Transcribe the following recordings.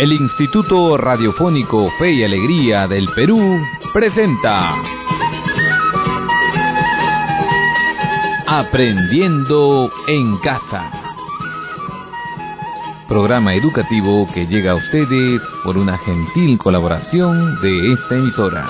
El Instituto Radiofónico Fe y Alegría del Perú presenta Aprendiendo en Casa. Programa educativo que llega a ustedes por una gentil colaboración de esta emisora.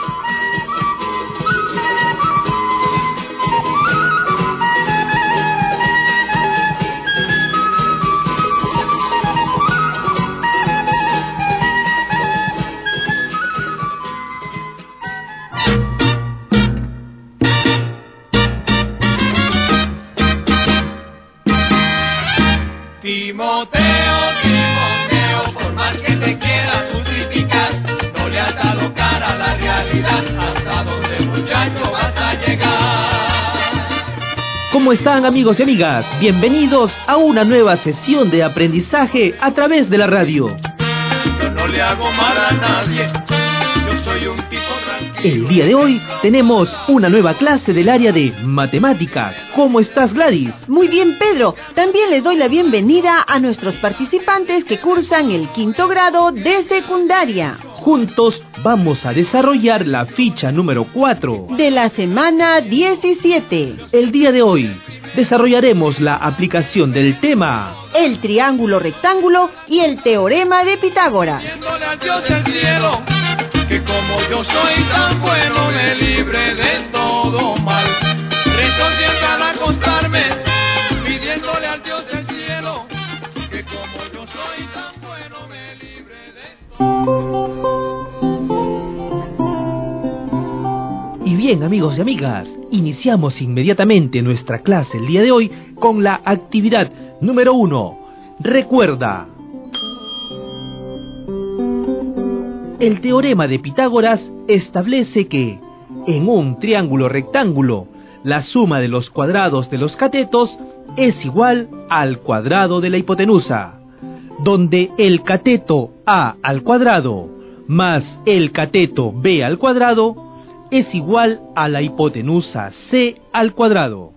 Timoteo, por más que te quieras justificar, no le has dado cara a la realidad, hasta donde muchacho vas a llegar. ¿Cómo están, amigos y amigas? Bienvenidos a una nueva sesión de aprendizaje a través de la radio. Yo no le hago mal a nadie, yo soy un tipo tranquilo. El día de hoy tenemos una nueva clase del área de matemáticas. ¿Cómo estás, Gladys? Muy bien, Pedro. También les doy la bienvenida a nuestros participantes que cursan el 5º grado de secundaria. Juntos vamos a desarrollar la ficha número 4 de la semana 17. El día de hoy desarrollaremos la aplicación del tema el triángulo rectángulo y el teorema de Pitágoras. Pidiéndole a Dios del cielo, que como yo soy tan bueno me libre de todo mal. Rezo siempre al acostarme, pidiéndole al Dios del cielo, que como yo soy tan bueno me libre de todo. Y bien, amigos y amigas, iniciamos inmediatamente nuestra clase el día de hoy con la actividad número 1. Recuerda. El teorema de Pitágoras establece que, en un triángulo rectángulo, la suma de los cuadrados de los catetos es igual al cuadrado de la hipotenusa, donde el cateto A al cuadrado más el cateto B al cuadrado es igual a la hipotenusa C al cuadrado.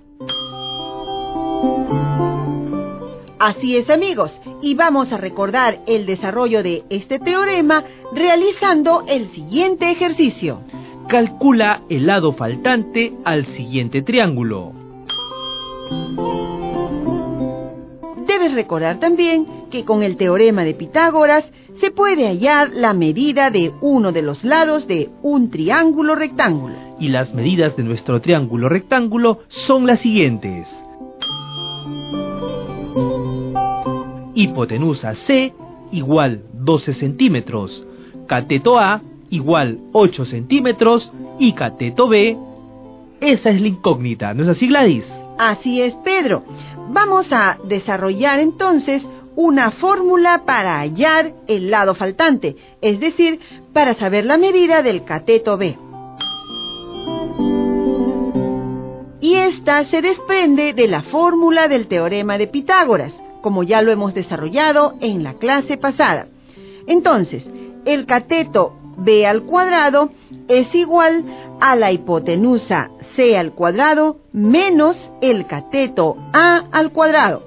Así es, amigos, y vamos a recordar el desarrollo de este teorema realizando el siguiente ejercicio. Calcula el lado faltante al siguiente triángulo. Debes recordar también que con el teorema de Pitágoras se puede hallar la medida de uno de los lados de un triángulo rectángulo. Y las medidas de nuestro triángulo rectángulo son las siguientes. Hipotenusa C igual 12 centímetros, cateto A igual 8 centímetros y cateto B, esa es la incógnita, ¿no es así, Gladys? Así es, Pedro. Vamos a desarrollar entonces una fórmula para hallar el lado faltante, es decir, para saber la medida del cateto B. Y esta se desprende de la fórmula del teorema de Pitágoras, como ya lo hemos desarrollado en la clase pasada. Entonces, el cateto B al cuadrado es igual a la hipotenusa C al cuadrado menos el cateto A al cuadrado.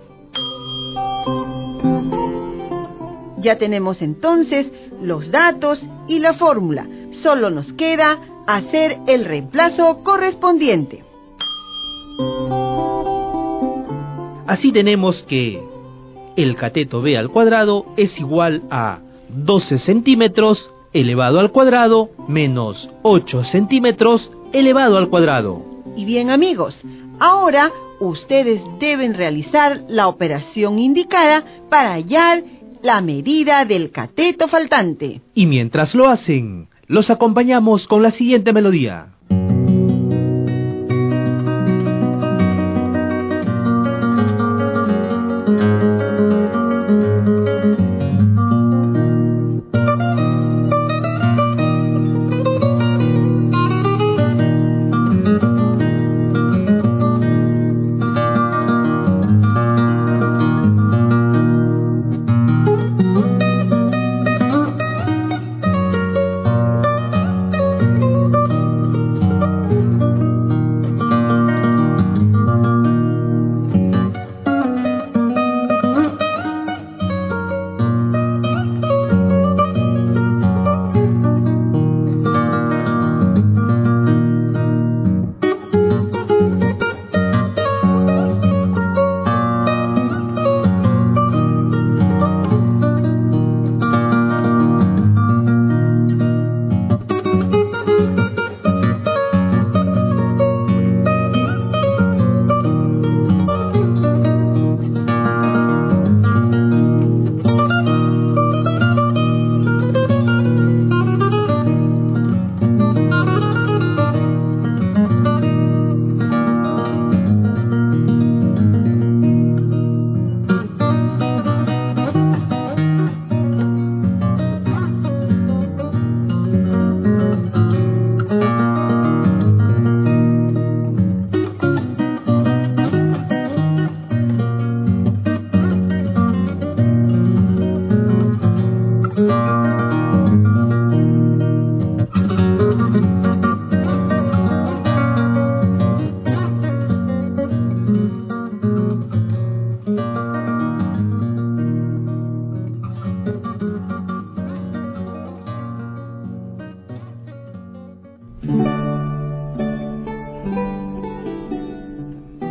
Ya tenemos entonces los datos y la fórmula. Solo nos queda hacer el reemplazo correspondiente. Así tenemos que el cateto B al cuadrado es igual a 12 centímetros elevado al cuadrado menos 8 centímetros elevado al cuadrado. Y bien, amigos, ahora ustedes deben realizar la operación indicada para hallar la medida del cateto faltante. Y mientras lo hacen, los acompañamos con la siguiente melodía.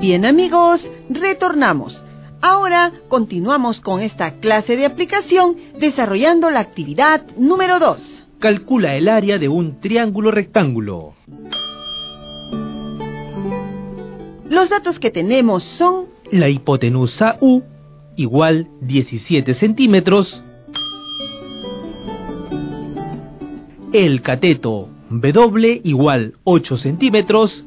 Bien amigos, retornamos. Ahora continuamos con esta clase de aplicación desarrollando la actividad número 2. Calcula el área de un triángulo rectángulo. Los datos que tenemos son La hipotenusa U igual 17 centímetros. El cateto W igual 8 centímetros.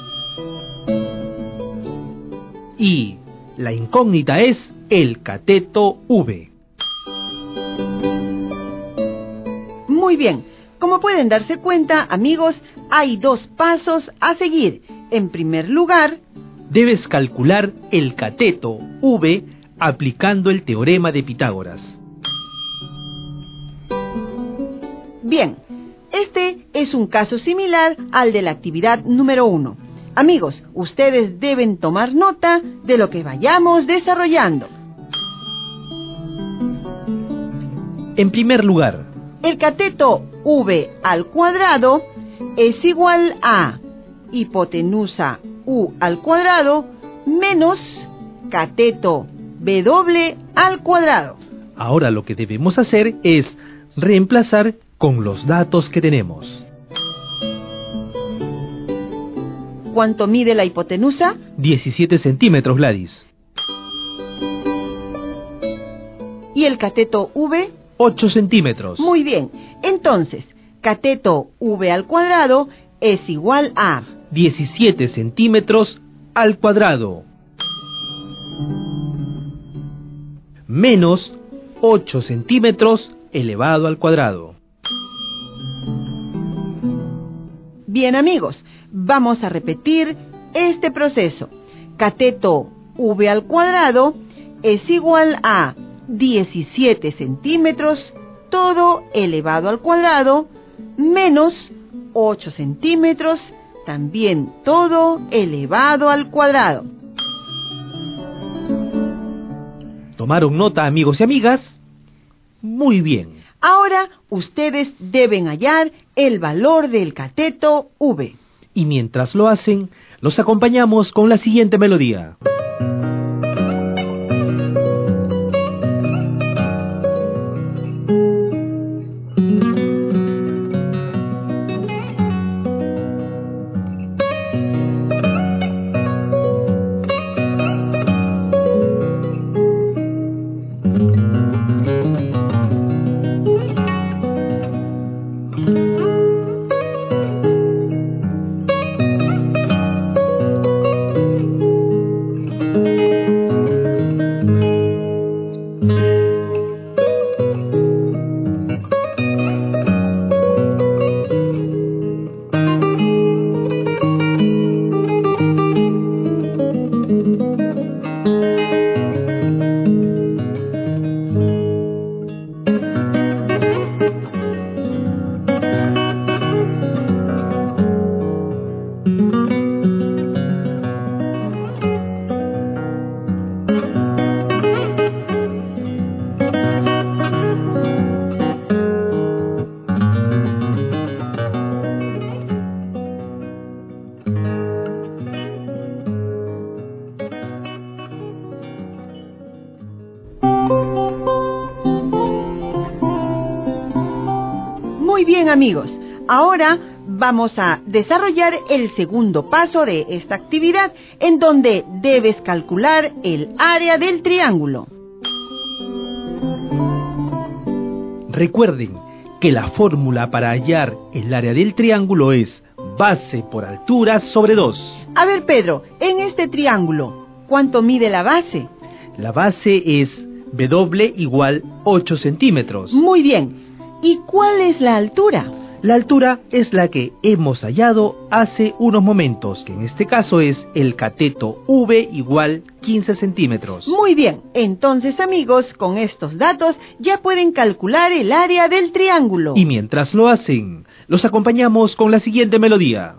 Y la incógnita es el cateto V. Muy bien. Como pueden darse cuenta, amigos, hay dos pasos a seguir. En primer lugar, Debes calcular el cateto V aplicando el teorema de Pitágoras. bien, este es un caso similar al de la actividad número 1. Amigos, ustedes deben tomar nota de lo que vayamos desarrollando. En primer lugar, El cateto V al cuadrado es igual a hipotenusa U al cuadrado menos cateto W al cuadrado. ahora lo que debemos hacer es reemplazar con los datos que tenemos. ¿Cuánto mide la hipotenusa? 17 centímetros, Gladys. ¿Y el cateto V? 8 centímetros. Muy bien. Entonces, cateto V al cuadrado es igual a 17 centímetros al cuadrado. Menos 8 centímetros elevado al cuadrado. Bien amigos, vamos a repetir este proceso. Cateto V al cuadrado es igual a 17 centímetros todo elevado al cuadrado menos 8 centímetros también todo elevado al cuadrado. ¿Tomaron nota, amigos y amigas? Muy bien. Ahora ustedes deben hallar el valor del cateto V. Y mientras lo hacen, los acompañamos con la siguiente melodía. Muy bien amigos, ahora vamos a desarrollar el segundo paso de esta actividad en donde debes calcular el área del triángulo. Recuerden que la fórmula para hallar el área del triángulo es base por altura sobre 2. A ver Pedro, en este triángulo, ¿cuánto mide la base? La base es W igual 8 centímetros. Muy bien. ¿Y cuál es la altura? La altura es la que hemos hallado hace unos momentos, que en este caso es el cateto V igual 15 centímetros. Muy bien, entonces amigos, con estos datos ya pueden calcular el área del triángulo. Y mientras lo hacen, los acompañamos con la siguiente melodía.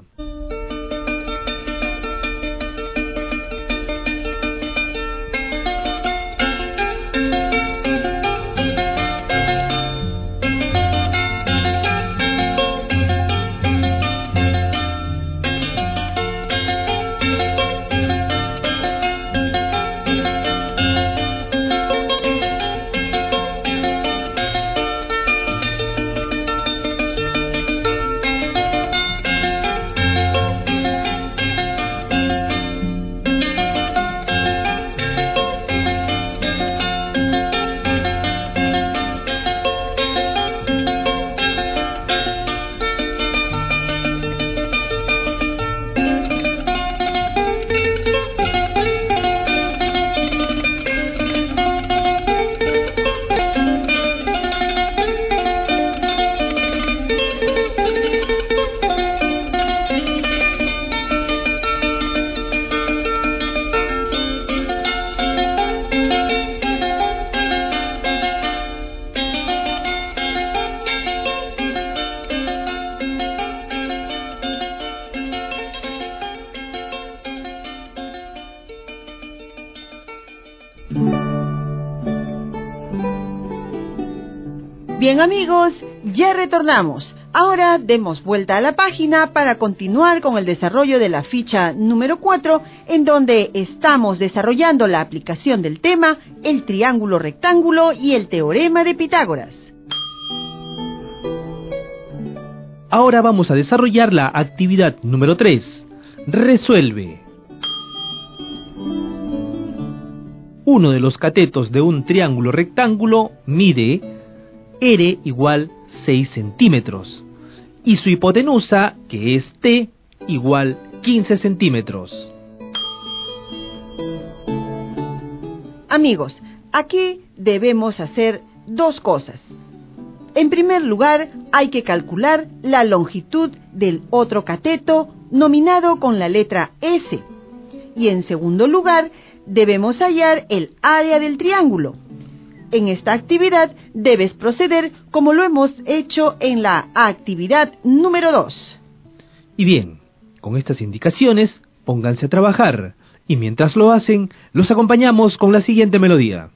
Bien amigos, ya retornamos. Ahora demos vuelta a la página para continuar con el desarrollo de la ficha número 4, en donde estamos desarrollando la aplicación del tema, el triángulo rectángulo y el teorema de Pitágoras. Ahora vamos a desarrollar la actividad número 3. Resuelve. Uno de los catetos de un triángulo rectángulo mide R igual 6 centímetros y su hipotenusa, que es T, igual 15 centímetros. Amigos, aquí debemos hacer dos cosas. En primer lugar, hay que calcular la longitud del otro cateto nominado con la letra S. Y en segundo lugar, debemos hallar el área del triángulo. En esta actividad debes proceder como lo hemos hecho en la actividad número 2. Y bien, con estas indicaciones, pónganse a trabajar. Y mientras lo hacen, los acompañamos con la siguiente melodía.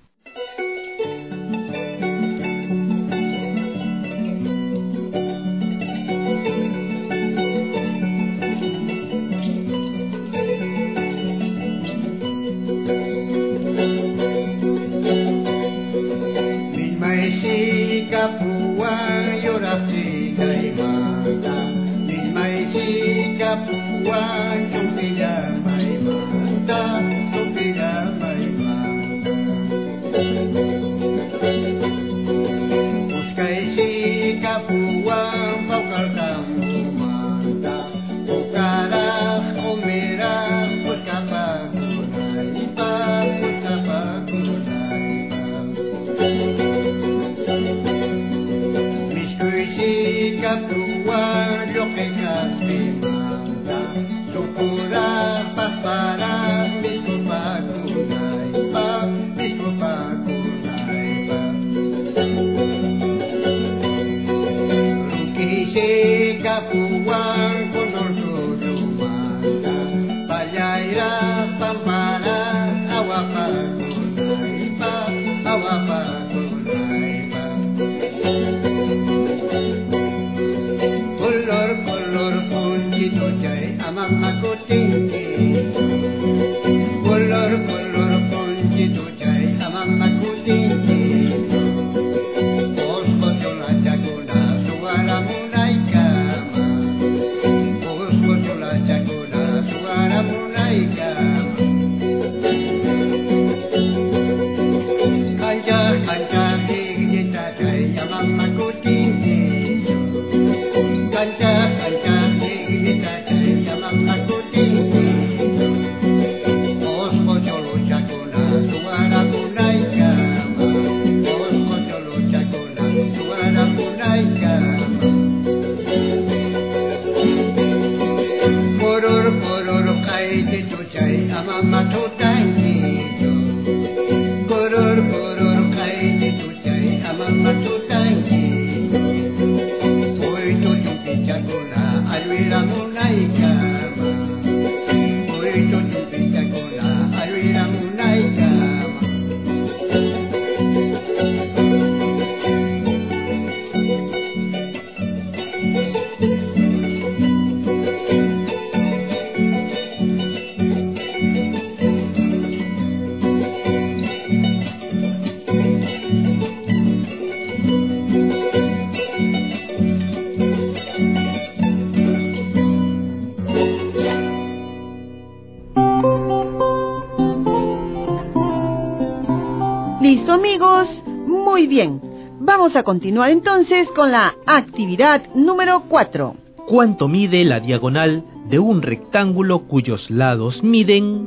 ¿Listo, amigos? Muy bien. Vamos a continuar entonces con la actividad número 4. ¿Cuánto mide la diagonal de un rectángulo cuyos lados miden?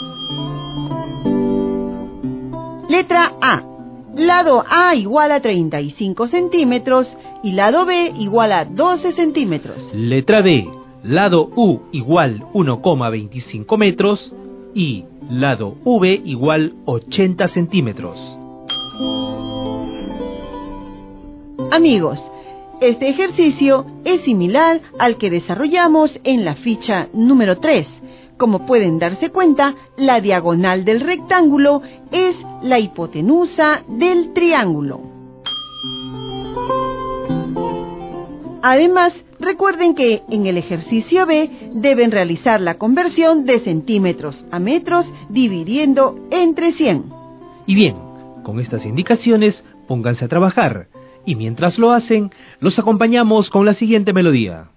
Letra A. Lado A igual a 35 centímetros y lado B igual a 12 centímetros. Letra B. Lado U igual 1,25 metros y lado V igual 80 centímetros. Amigos, este ejercicio es similar al que desarrollamos en la ficha número 3. Como pueden darse cuenta, la diagonal del rectángulo es la hipotenusa del triángulo. Además, recuerden que en el ejercicio B deben realizar la conversión de centímetros a metros dividiendo entre 100. Y bien, con estas indicaciones, pónganse a trabajar. Y mientras lo hacen, los acompañamos con la siguiente melodía.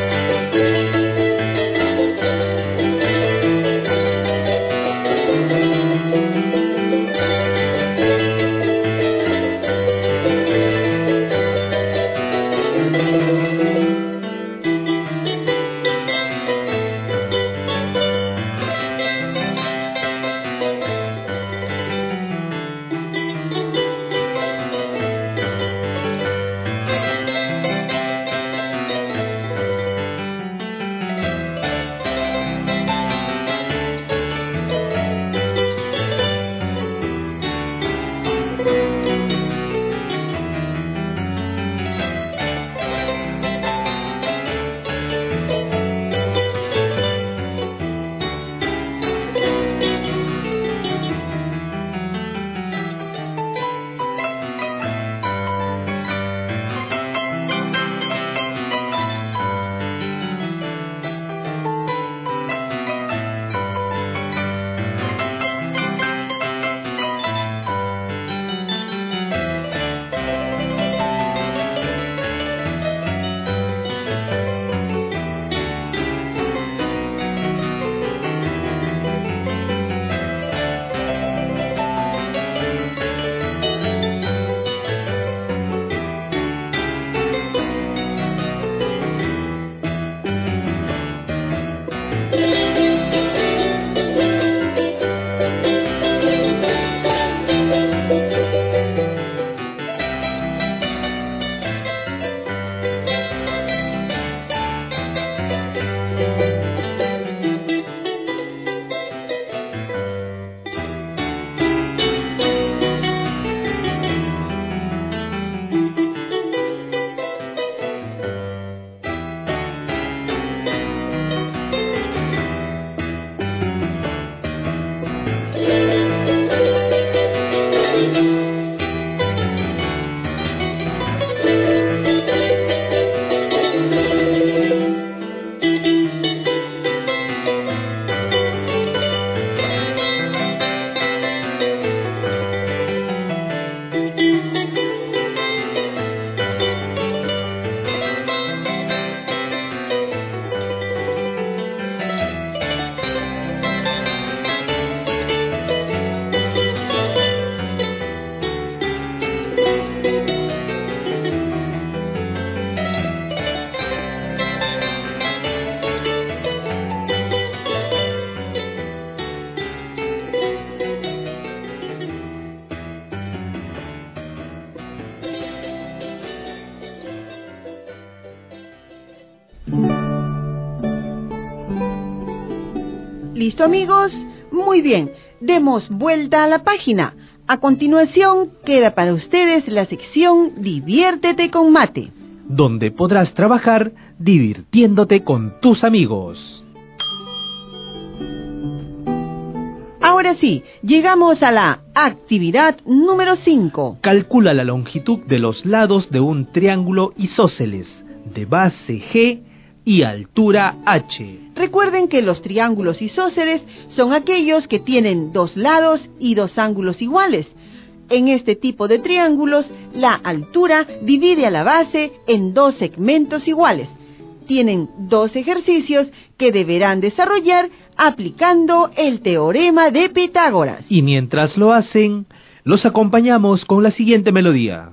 ¿Listo, amigos? Muy bien, demos vuelta a la página. A continuación, queda para ustedes la sección Diviértete con Mate, donde podrás trabajar divirtiéndote con tus amigos. Ahora sí, llegamos a la actividad número 5. Calcula la longitud de los lados de un triángulo isósceles, de base G y altura H. Recuerden que los triángulos isósceles son aquellos que tienen dos lados y dos ángulos iguales. En este tipo de triángulos, la altura divide a la base en dos segmentos iguales. Tienen dos ejercicios que deberán desarrollar aplicando el teorema de Pitágoras. Y mientras lo hacen, los acompañamos con la siguiente melodía.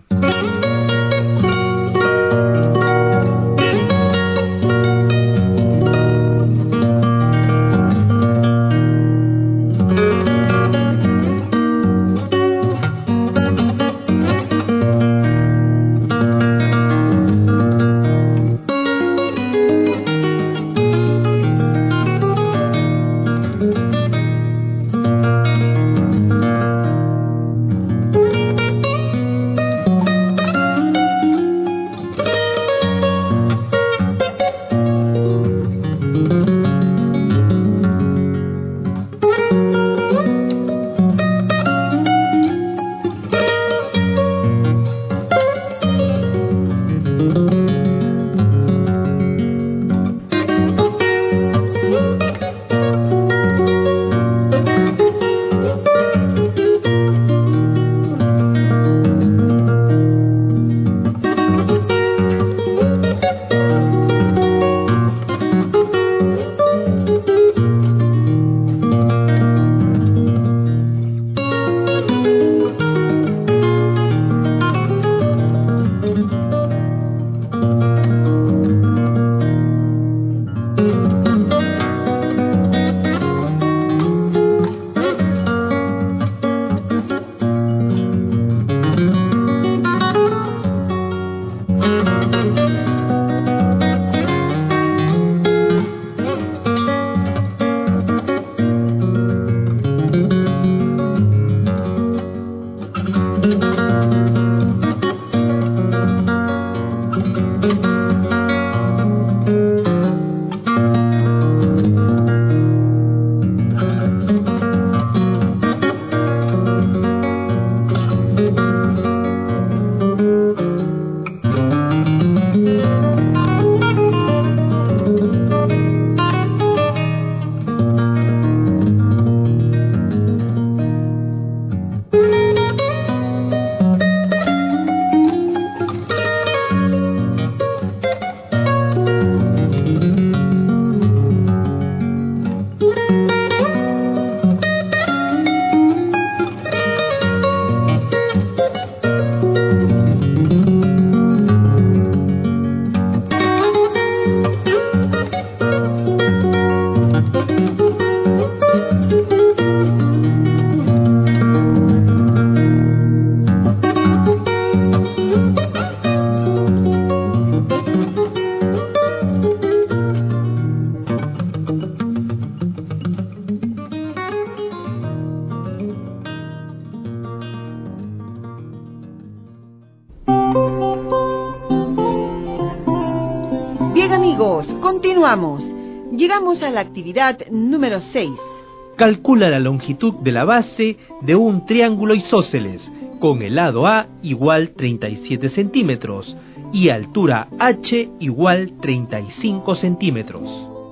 amigos, continuamos. Llegamos a la actividad número 6. Calcula la longitud de la base de un triángulo isósceles, con el lado A igual 37 centímetros y altura H igual 35 centímetros.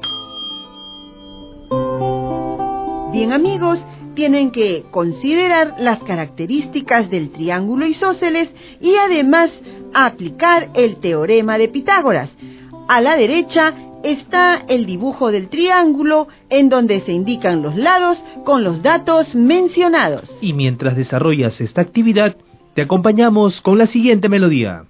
Bien amigos, tienen que considerar las características del triángulo isósceles y además aplicar el teorema de Pitágoras. A la derecha está el dibujo del triángulo en donde se indican los lados con los datos mencionados. Y mientras desarrollas esta actividad, te acompañamos con la siguiente melodía.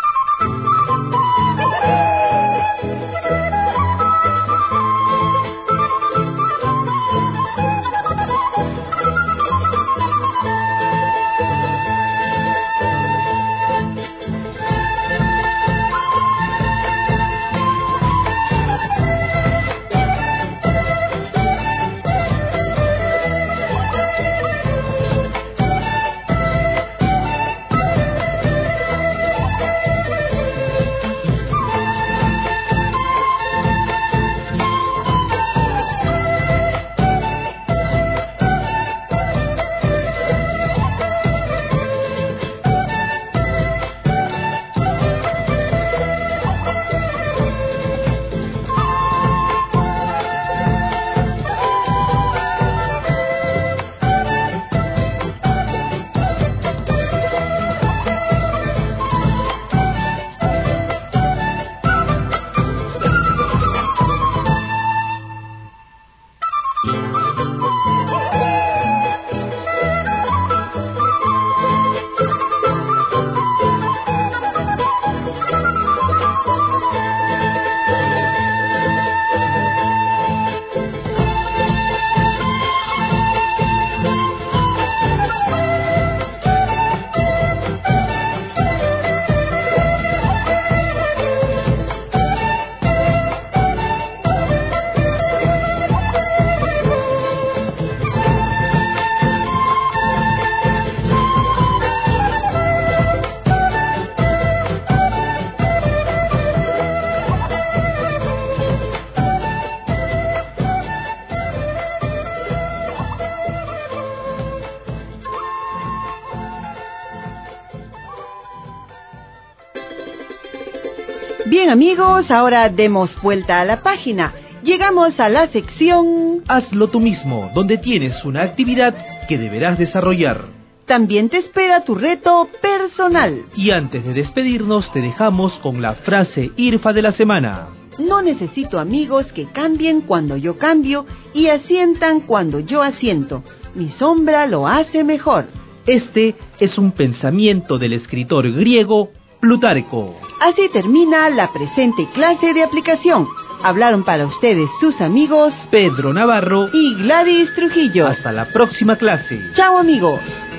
Bien amigos, ahora demos vuelta a la página. Llegamos a la sección Hazlo tú mismo, donde tienes una actividad que deberás desarrollar. También te espera tu reto personal. Y antes de despedirnos, te dejamos con la frase IRFA de la semana. No necesito amigos que cambien cuando yo cambio y asientan cuando yo asiento. Mi sombra lo hace mejor. Este es un pensamiento del escritor griego Plutarco. Así termina la presente clase de aplicación. Hablaron para ustedes sus amigos Pedro Navarro y Gladys Trujillo. Hasta la próxima clase. Chao amigos.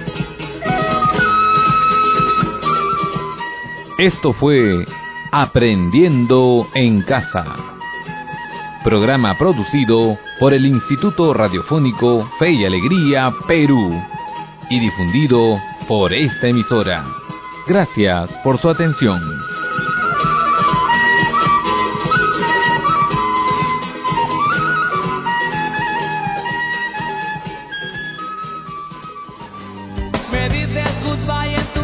Esto fue Aprendiendo en Casa. Programa producido por el Instituto Radiofónico Fe y Alegría, Perú. Y difundido por esta emisora. Gracias por su atención. Me dices goodbye en tu